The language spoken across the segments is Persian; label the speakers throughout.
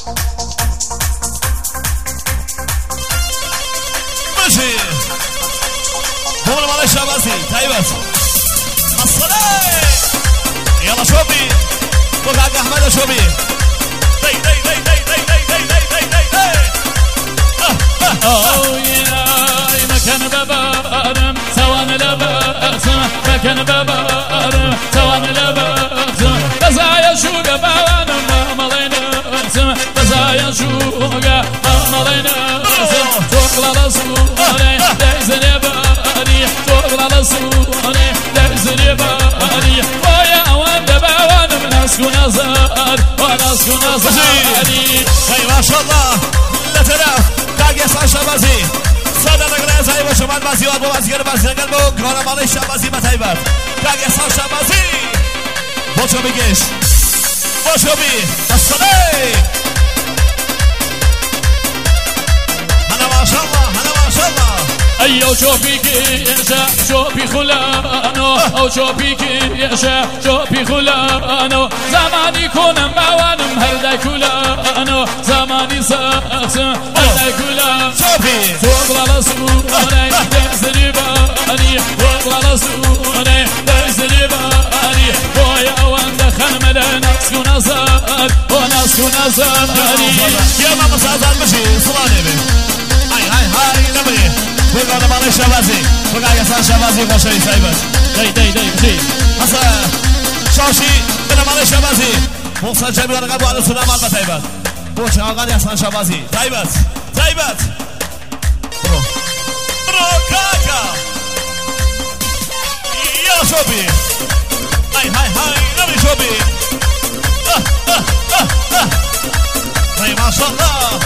Speaker 1: ماشي دور مال الشبازي طيبت الصلاة يلا شوبي وقعد احمد شوبي دي دي دي دي دي دي دي دي دي
Speaker 2: دي مكان ببارم سوان لباسم مكان ببارم سوان لباسم بزايا شوقة بوانم مالينا اسم بزايا شوقة مالينا اسم توقل رسولي دايزني باري توقل رسولي دايزني باري ويا وان بوانم ناسكو نزار وناسكو نزاري
Speaker 1: ما شاء الله لا تراف تاقي صار شبازي صدر نقرأ زي ما شمال بازي وابو بازيگر بازی نگل بو کارا مال شبازی بتایبت تاقي صار شبازي بوشو بيجيش بوشو بي الصلاة هلا ما شاء الله هلا ما شاء الله
Speaker 2: ايو شوفي كيشا شوفي خلانو او شوفي كيشا شوفي خلانو زماني كونم بوانم هردا كلانو زماني ساقسم هردا كلانو
Speaker 1: شوفي
Speaker 2: توقل رسولي دزري باني توقل رسولي دزري باني ويا وان دخل ملا ناسكو نزار وناسكو نزاري
Speaker 1: يا ماما سازان مشي صلاني بي هاي نبري بقى مال شبازي بقى يسان شبازي خوشي سايبت
Speaker 2: دي بخير
Speaker 1: حسن شاشي بنا مال شبازي محسن جميل رقم على سنة مال بتايبت بوش آقان يسان شبازي تايبت برو كاكا يا شوبي هاي نبري شوبي هاي ما شاء الله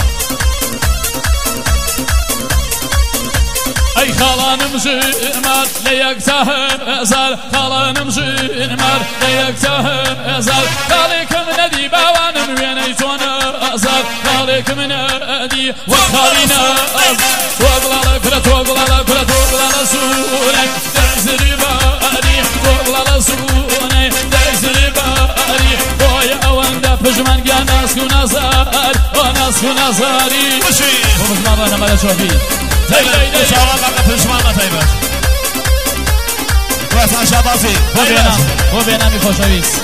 Speaker 2: اي خالانم زمر ليك تهزر خالانم زمر ليك تهزر خالك من ندي بوانم ويني تونزر خالك من ندي وخالينا توقل لك توقل رسولك دزري باري توقل رسولك دزري باري ويا واندا بجمن ناس كنزار وناس كنزاري
Speaker 1: مشي
Speaker 2: وبجمن انا ما شوفي
Speaker 1: ان شاء الله بقى پشمان طيبه واسان شبازي
Speaker 2: و بینامی خوشویست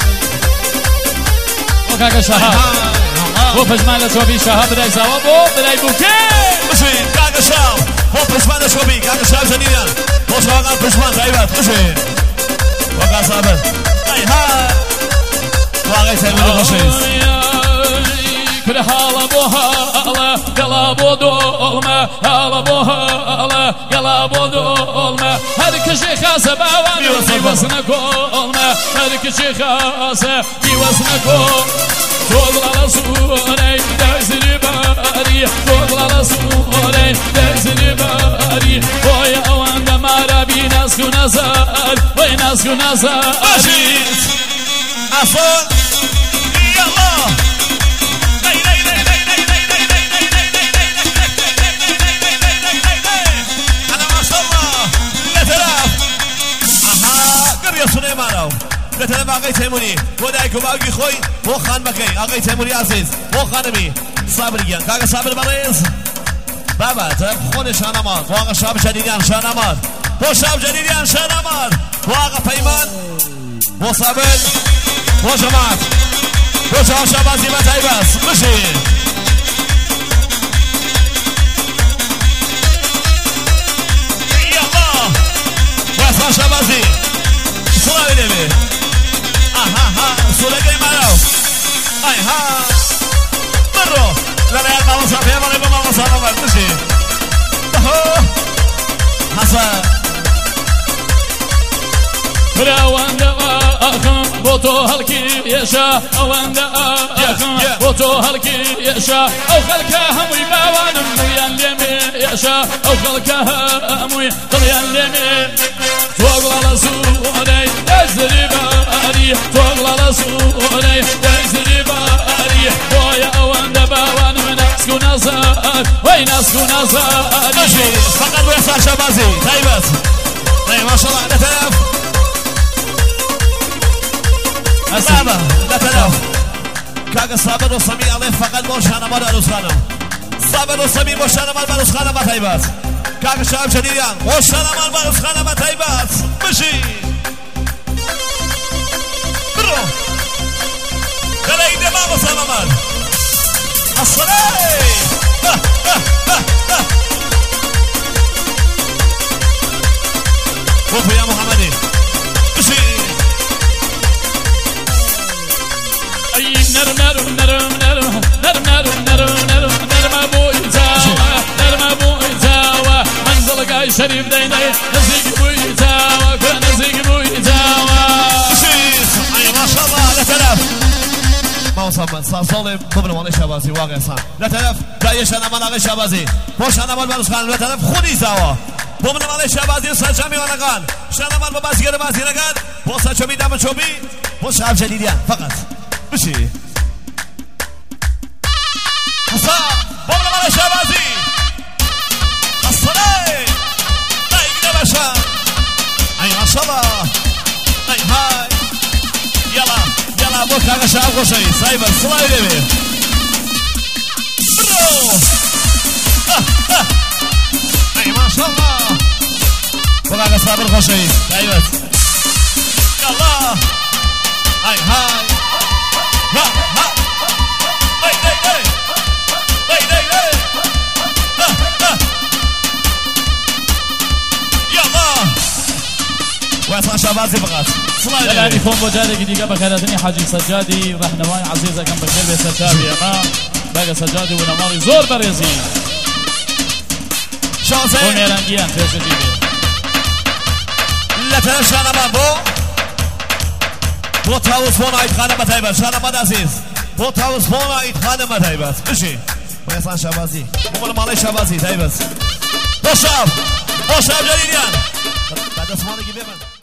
Speaker 2: و کاکا شهاب و پشمان لشوبی شهاب بدای زواب و بدای بوکه
Speaker 1: مشي كاكا شام و پشمان شوبي كاكا شام جديدان و شواغان پشمان طيبت مشي وقا صابر واقعي سيمون خوشويست
Speaker 2: كل حالا بو حالا قلا بو دولما حالا بو حالا قلا بو دولما هر کشی خاصه باوانم بیوزن کولما هر کشی خاصه بیوزن کول توقل رسولی دزری باری توقل رسولی دزری باری وای اوان مرا بی ناس کو نزار وای ناس کو نزاری
Speaker 1: عفوا يلا سليمانو لتنم آقای تیموری و دایکو باقی خوی و خان بکی آقای تیموری عزیز و خانمی صبر گیان کاغ صبر بریز بابا طرف خون شانمان و آقا شاب جدیدیان شانمان و شاب جدیدیان شانمان و آقا پیمان و صبر و جماعت و جا شبازی بتایبس مشی یالله و اصلا شبازی سولا بدهی سولا گی مرو برو لريال ماما صافية مغيب ماما صافية مرتشي حسن
Speaker 2: اوان دا اخم بوتو هلكي يشا اوان دا اخم بوتو هلكي يشا او خلكا هموي باوانم مليان ليمي يشا او خلكا هموي مليان ليمي توغل رسولي دزري باري توغل رسولي دزري باري ويا اوان دا باوانم ناسكو نزار وي ناسكو نزار
Speaker 1: فقط ويحصل شبازي طيبت ما شاء الله على تلف بابا لا تلف کاغ صابر رستمی علی فقط با شانمان عروس خانم صابر رستمی با شانمان عروس خانم باتایبات کاغ شاب جدیدیان با شانمان عروس خانم باتایبات بشی برو دلای دماغ سلامت الصلاة وفو يا محمدي بشي
Speaker 2: اي نرم نرم نرم نرم نرم نرم نرم نرم ابو يتاوى نرم ابو يتاوى منزل قاي شريف ديني نزيق ابو يتاوى نزيق ابو يتاوى
Speaker 1: بشي اي ما شاء الله لا تلف ما وصلنا صالي ضمن مال شبازي واقع صار لا تلف دايش انا مال شبازي خوش انا مال خان لا تلف خودي زاوا ضمن مال شبازي سجامي ونقان شانا مال بازيگر بازينگان بوسا چوبي دام چوبي بوس شاب جديديان فقط بشي حسا ضمن مال شبازي الصلاة لا يقدر باشا اي ما شاء الله اي هاي يلا يلا بوك هذا شاب خوشي سايبر صلاة يبي برو اي ما شاء الله بوك هذا صابر خوشي سايبر يلا اي هاي ها ها اي اي اي اي اي اي ها ها يلا ويصل شبازي فقط
Speaker 2: الآن فون بجاري جديدة بخيراتني حاجي سجادي رهنماي عزيزة كان بخير بسجادي أما باقي سجادي ونماري زور بريزين
Speaker 1: شانسي
Speaker 2: ونيرانجيان في جديدة
Speaker 1: لا تنسى شانمان بو تاوز فون عيد خانة متايبات شانمان عزيز بو تاوز فون عيد خانة متايبات بشي ويصل شبازي ممال مالي شبازي تايبات بو شاب جديديان بعد اسماني جيبه من